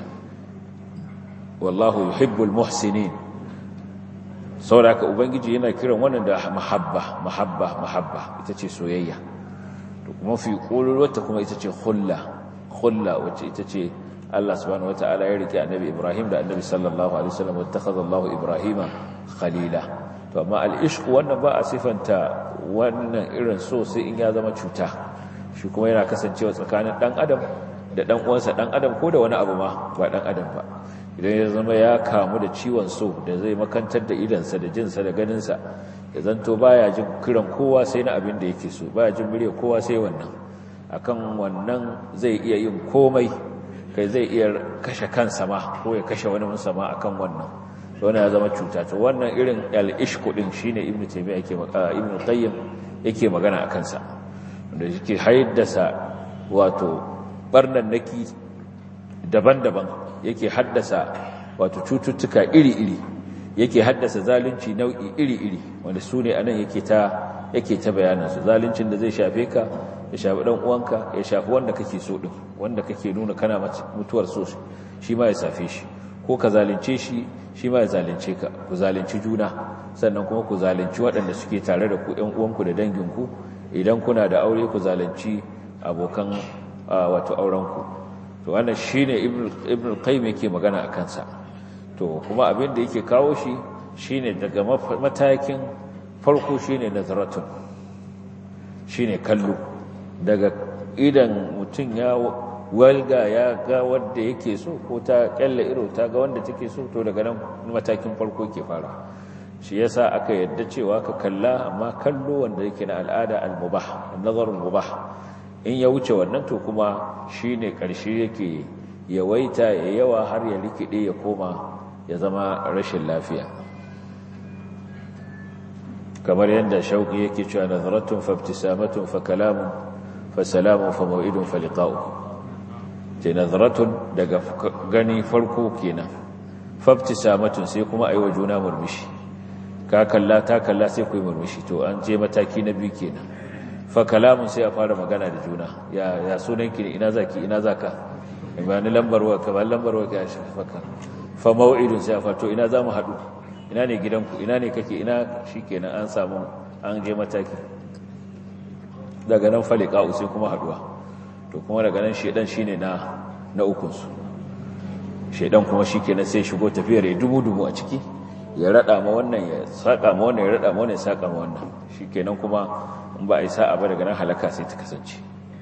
wallahu yuhibbu al-muhsinin. saboda ubangiji yana kiran wannan da mahabba ita ce soyayya. to kuma fi qululwata kuma ita ce khulla wacce ita ce Allah subhanahu wataala ya rike annabi Ibrahim da annabi sallallahu alaihi wasallam, wattakhadha Allahu Ibrahima khalila. to amma al-ishq wannan ba a sifanta wannan irin so sai in ya zama cuta, shi kuma yana kasancewa tsakanin dan adam da dan uwansa dan adam, ko da wani abu ma ba dan adam ba. idan ya zama ya kamu da ciwon so da zai makantar da idansa da jinsa da ganinsa, ya zanto baya jin kiran kowa sai na abin da yake so, baya jin murya kowa sai wannan, akan wannan zai iya yin komai, kai zai iya kashe kansa ma ko ya kashe wani musamman akan wannan. wannan ya zama cuta. to wannan irin al-ishq din shine ibnu taymiya yake ibnu qayyim yake magana akan sa, wanda yake haddasa wato barnannaki daban-daban, yake haddasa wato cututtuka iri-iri, yake haddasa zalunci nau'i iri-iri, wanda su ne anan yake ta bayanan su. zaluncin da zai shafe ka, ya shafi dan uwanka, ya shafi wanda kake so din, wanda kake nuna kana mutuwar so shi ma ya safe shi, ko ka zalunce shi ma ya zalunce ka, ku zalunci juna, sannan kuma ku zalunci waɗanda suke tare da ku ƴan uwanku da danginku. idan kuna da aure ku zalunci abokan wato aurenku. to wannan shine ibn qayyim yake magana akan sa. to kuma abin da yake kawo shi shine daga matakin farko shine nazaratun, shine kallo. daga idan mutum ya walga ya ga wanda yake so, ko ta kalla iro ta ga wanda take so, to daga nan matakin farko yake fara. shi yasa aka yadda cewa ka kalla, amma kallo wanda yake na al'ada al-mubah, an-nazarul mubah. in ya wuce wannan to kuma shine karshe yake yawaita ya yawa har ya rikide ya koma ya zama rashin lafiya. kamar yadda shauki yake cewa nazaratun fa ibtisamatun fa kalamun fa salamun fa maw'idun fa liqa'u. ce nazaratun daga gani farko kenan, fa ibtisamatun sai kuma ayi wa juna murmushi, ka kalla ta kalla sai ku yi murmushi, to an je mataki na biyu kenan. fa kalamun sai a fara magana da juna, ya sunanki ne, ina zaki, ina zaka, imani lambar wa kamar lambar wa ya shafaka. fa maw'idun sai a fato ina zamu hadu, ina ne gidanku, ina ne kake, ina shikenan an samu, an je mataki. daga nan faliqa'u sai kuma haduwa. to kuma daga nan shedan shine na ukun su. shedan kuma shikenan sai shigo tafiyar ya dubu a ciki, ya rada ma wannan, ya saka ma wannan, ya rada ma wannan, ya saka ma wannan. shikenan kuma in ba a yi sa'a ba daga nan halaka sai ta kasance.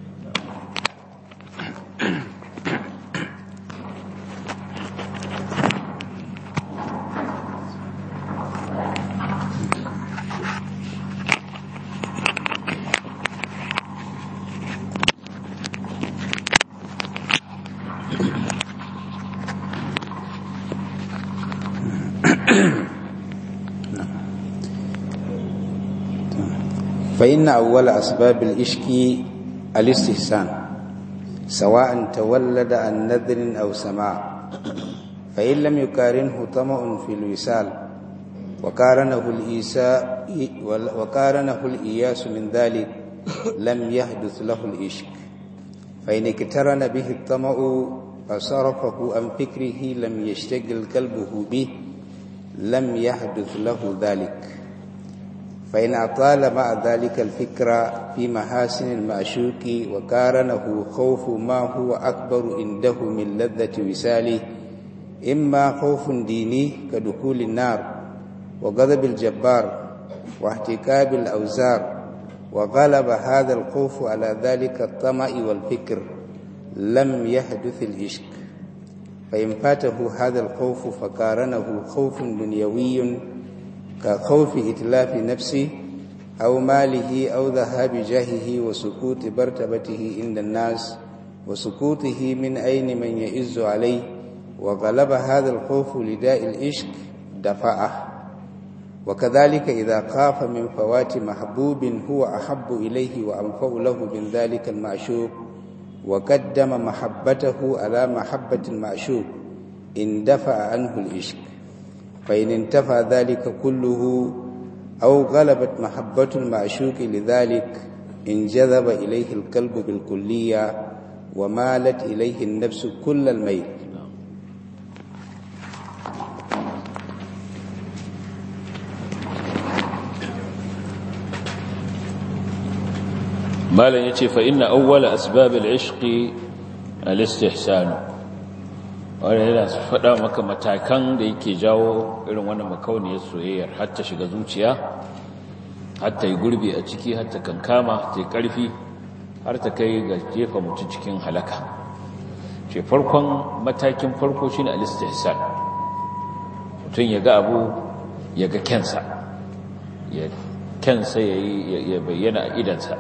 فإن أول أسباب الإشك الاستحسان سواء تولد عن نذر أو سماع، فإن لم يقارنه طمع في الوصال وقارنه الإياس من ذلك لم يحدث له الإشك. فإن اقترن به الطمع فصرفه عن فكره لم يشتغل قلبه به لم يحدث له ذلك. فإن أطال مع ذلك الفكرة في محاسن المعشوق وقارنه خوف ما هو أكبر عنده من لذة وصاله، إما خوف ديني كدخول النار وغضب الجبار واحتكاب الأوزار، وغلب هذا الخوف على ذلك الطمع والفكر، لم يحدث العشق. فإن فاته هذا الخوف فقارنه خوف دنيوي كخوف إتلاف نفسه أو ماله أو ذهاب جاهه وسقوط مرتبته عند الناس وسقوطه من أين من يئز عليه، وغلب هذا الخوف لداء العشق دفعه. وكذلك إذا خاف من فوات محبوب هو أحب إليه وأنفع له من ذلك المعشوق وقدم محبته على محبة المعشوق اندفع عنه العشق. فإن انتفى ذلك كله أو غلبت محبة المعشوق لذلك انجذب إليه القلب بالكلية ومالت إليه النفس كل الميل. malam yace fa inna awwala asbab al-ishq al-istihsan. wannan yana faɗa maka matakan da yake jawo irin wannan makauniyar soyayyar har ta shiga zuciya, har ta yi gurbi a ciki, har ta kankama, ta yi ƙarfi, har ta kai ga jefa mutum cikin halaka. ce farkon matakin farko shine al-istihsan. mutum ya ga abu, ya ga kensa, ya bayyana a idansa,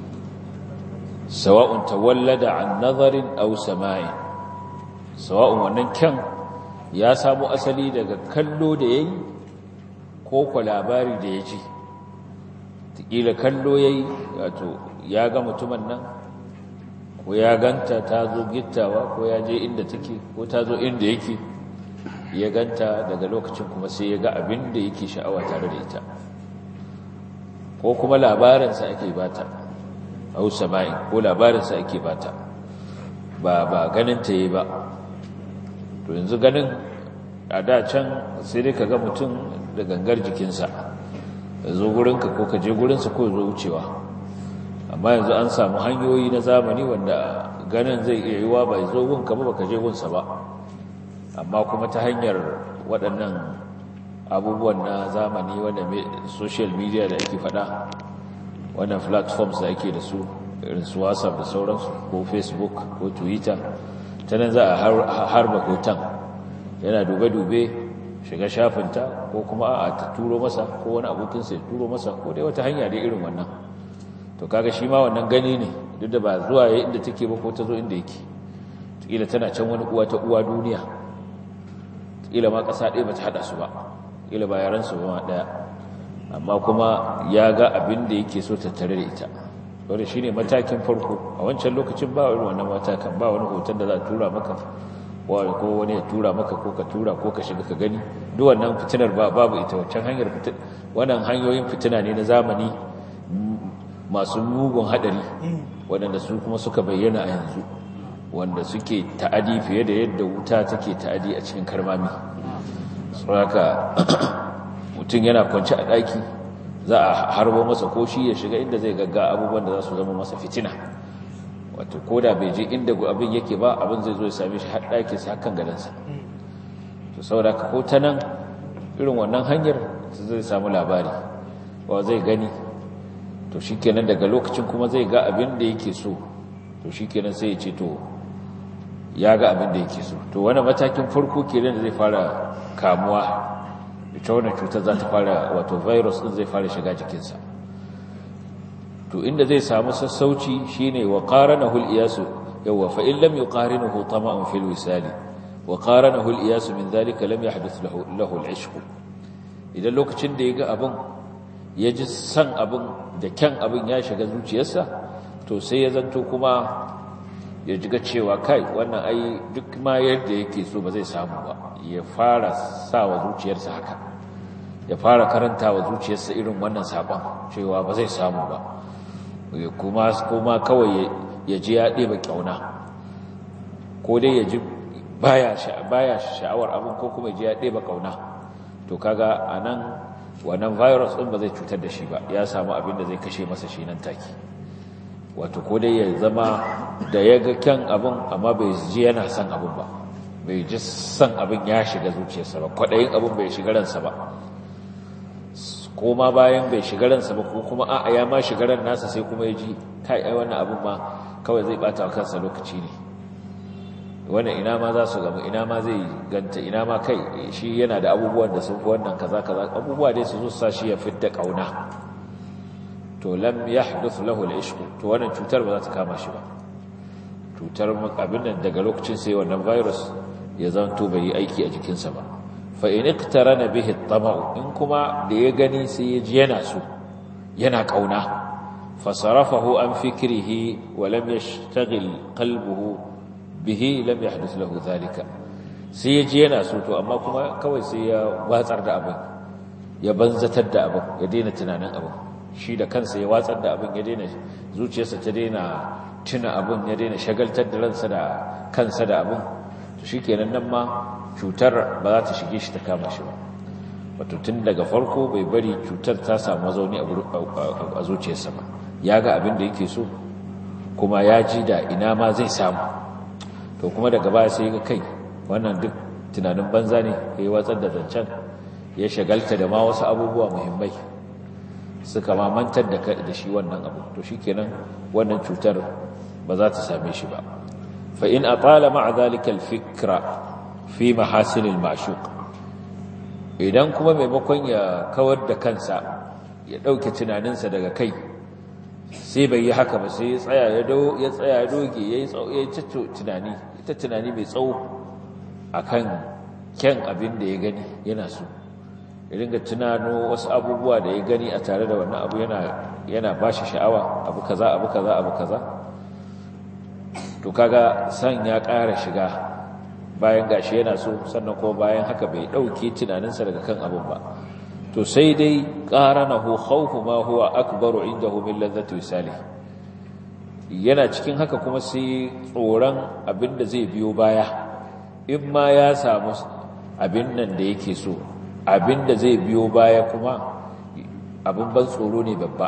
sawa'un tawallada an nazarin aw sama'in, sawa'un wannan kyan ya samu asali daga kallo da yayi ko ko labari da ya ji. Kila kallo yayi, wato ya ga mutumin nan, ko ya ganta ta zo gittawa, ko ya je inda take, ko ta zo inda yake, ya ganta, daga lokacin kuma sai ya ga abin da yake sha'awa tare da ita, ko kuma labarinsa ake bata, au sama'in, ko labarinsa ake bata, ba ganin ta yi ba. to yanzu ganin a da can sai dai ka ga mutum da gangar jikinsa, ya zo gurinka ko ka je gurinsa ko ya zo wucewa. amma yanzu an samu hanyoyi na zamani wanda ganin zai iya yiwa ba ya zo gunka ba, ka je gunsa ba, amma kuma ta hanyar waɗannan abubuwan na zamani wanda social media da ake faɗa, wannan platforms da ake da su irin su WhatsApp da sauransu, ko Facebook ko Twitter, ta nan za a harba hoton, yana dube-dube, shiga shafinta, ko kuma a ta turo masa, ko wani abokinsa ya turo masa, ko dai wata hanya dai irin wannan. to kaga shi ma wannan gani ne, duk da ba zuwa ya inda take ba, ko ta zo inda yake. kila tana can wani uwa ta uwa duniya, kila ma ƙasa ɗaya ba ta haɗa su ba, kila ba yaransu ba ma ɗaya, amma kuma ya ga abin da yake so tattare da ita. wanda shi ne matakin farko. A wancan lokacin ba wani wannan matakan, ba wani hoton da za a tura maka, ko wani ya tura maka, ko ka tura, ko ka shiga ka gani. duk wannan fitinar babu ita. wancan hanyar wannan hanyoyin fitina ne na zamani masu mugun haɗari, waɗanda su kuma suka bayyana a yanzu, wanda suke ta'adi fiye da yadda wuta take ta'adi a cikin karmami. saboda mutum yana kwance a ɗaki, za a harbo masa, ko shi ya shiga inda zai gagga abubuwan da za su zama masa fitina. wato ko da bai je inda abin yake ba, abin zai zo ya same shi har ɗakinsa, hakan gadansa. to saboda ko ta nan irin wannan hanyar zai samu labari, wa zai gani. to shikenan daga lokacin kuma zai ga abin da yake so. to shikenan sai ya ce to ya ga abin da yake so. to wani matakin farko kenan da zai fara kamuwa, ita wannan cutar za ta fara, wato virus din zai fara shiga jikinsa. to inda zai samu sassauci shine wa qaranahu al-iyasu, yawa fa in lam yuqarinuhu tama'un fil wisali wa qaranahu al-iyasu min dhalika lam yahdith lahu al-ishq. idan lokacin da ya ga abin, ya ji san abin da kyan abin ya shiga zuciyarsa, to sai ya zanto kuma ya jiga cewa kai wannan ai duk ma yadda yake so ba zai samu ba. ya fara sa wa zuciyarsa haka, ya fara karanta wa zuciyarsa irin wannan sabon cewa ba zai samu ba, kuma kawai ya ji ya ɗeba ƙyauna, ko dai ya ji baya sha'awar abin, ko kuma ya ji ya ɗeba ƙauna. to kaga anan wannan virus ɗin ba zai cutar da shi ba, ya samu abin da zai kashe masa shi nan take. Wato ko dai ya zama da ya ga kyan abin amma bai ji yana son abin ba, bai ji son abin ya shiga zuciyarsa ba, kwaɗayin abin bai shiga ransa ba, ko ma bayan bai shiga ransa ba, ko kuma a'a ya ma shiga ran nasa sai kuma ya ji kai ai wannan abin ma kawai zai bata wa kansa lokaci ne, wannan ina ma za su gamu, ina ma zai ganta, ina ma kai shi yana da abubuwan da sun fi wannan kaza kaza, abubuwa dai su zo sa shi ya fidda kauna, to lam yahduth lahu al-ishq, to wannan cutar ba za ta kama shi ba. Cutar abin nan daga lokacin sai wannan virus ya zanto bai yi aiki a jikinsa ba. Fa in iqtarana bihi at-tama'u, in kuma da ya gani sai ya ji yana so, yana kauna, fasarafahu an fikrihi wa lam yashtaghil qalbuhu bihi lam yahduth lahu dhalika, sai ya ji yana so to amma kuma kawai sai ya watsar da abin, ya banzatar da abin, ya daina tunanin abin, shi da kansa ya watsar da abin, ya daina, zuciyarsa ta daina tuna abin, ya daina shagaltar da ransa da kansa da abin, to shikenan nan ma cutar ba za ta shige shi ta kama shi ba. Wato tun daga farko bai bari cutar ta samu mazauni a zuciyarsa ba, ya ga abin da yake so kuma ya ji da ina ma zai samu, to kuma daga baya sai ga kai wannan duk tunanin banza ne, ya yi watsar da zancen, ya shagalta da ma wasu abubuwa muhimmai suka mamantar da shi wannan abu, to shikenan wannan cutar ba za ta same shi ba. fa in atala ma'a dhalika al-fikra fi mahasin al-ma'shuq, idan kuma maimakon ya kawar da kansa ya dauke tunaninsa daga kai, sai bai yi haka ba, sai ya tsaya ya doge yayi tunani, ita tunani mai tsawo akan kyan abin da ya gani yana so, ya dinga tunano wasu abubuwa da ya gani a tare da wannan abu yana ba shi sha'awa, abu kaza abu kaza abu kaza, to kaga san ya ƙara shiga bayan gashi yana so, sannan kuma bayan haka bai ɗauke tunaninsa daga kan abin ba, to sai dai qaranahu khawfu ma huwa akbaru indahu min ladhati wisali, yana cikin haka kuma sai tsoron abin da zai biyo baya, in ma ya samu abin nan da yake so, abin da zai biyo baya kuma abin ban tsoro ne babba,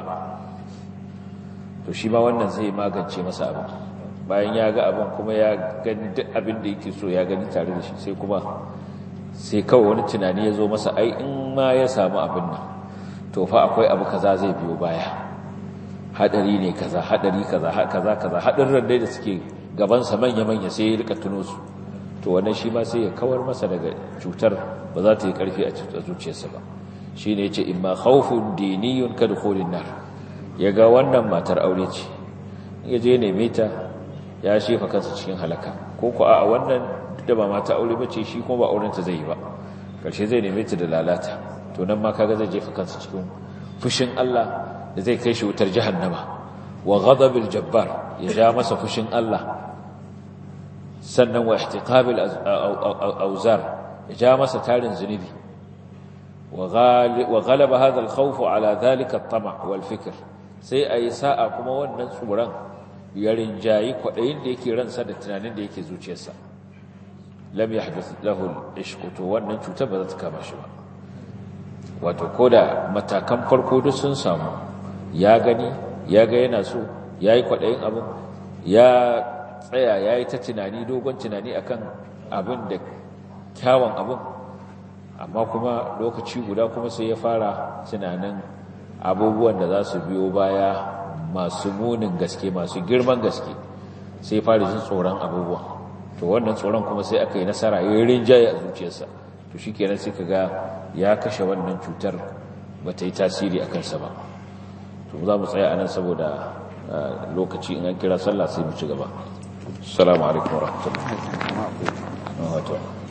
to shi ma wannan zai magance masa abin, bayan ya ga abin kuma ya gani duk abin da yake so ya gani tare da shi, sai kuma sai kawai wani tunani ya zo masa, ai in ma ya samu abin nan to fa akwai abu kaza zai biyo baya, hadari ne kaza, hadari kaza, kaza kaza, hadarin dai da suke gabansa manya-manya sai ya rika tuno su, to wannan shi ma sai ya kawar masa daga cutar, ba za ta yi karfi a zuciyarsa ba. Shi ne ce imma khawfun diniyun ka dukhulin nar, ya ga wannan matar aure ce, ya je neme ta ya shefa kansa cikin halaka, ko ko a wannan da ba mata aure bace, shi kuma ba auren ta zai yi ba, karshe zai neme ta da lalata, to nan ma kaga zai jefa kansa cikin fushin Allah da zai kai shi wutar jahannama, wa ghadabil jabbar, ya ja masa fushin Allah, sannan wa ihtiqabil auzar, ya ja masa tarin zunubi, wa ghalaba hadha al-khawf ala dhalika at-tama' wal fikr, sai ayi sa'a kuma wannan tsoron ya rinjayi kwadayin da yake ransa da tunanin da yake zuciyarsa, lam yahdath lahu al-ishq, to wannan cutar ba za ta kama shi ba. Wato koda matakan farko duk sun samu, ya gani, ya ga yana so, yayi kwadayin abin, ya tsaya yayi ta tunani, dogon tunani akan abin da kyawun abin, amma kuma lokaci guda kuma sai ya fara tunanin abubuwan da za su biyo baya masu munin gaske, masu girman gaske, sai fara jin tsoron abubuwa, to wannan tsoron kuma sai aka yi nasara, ya yi rinjaye a zuciyarsa, to shi kenan sai ka ga ya kashe wannan cutar, ba ta yi tasiri a kansa ba. To za mu tsaya a nan saboda lokaci, in an kira sallah sai mu ci gaba. Assalamu alaikum wa rahmatullahi wa barakatuh.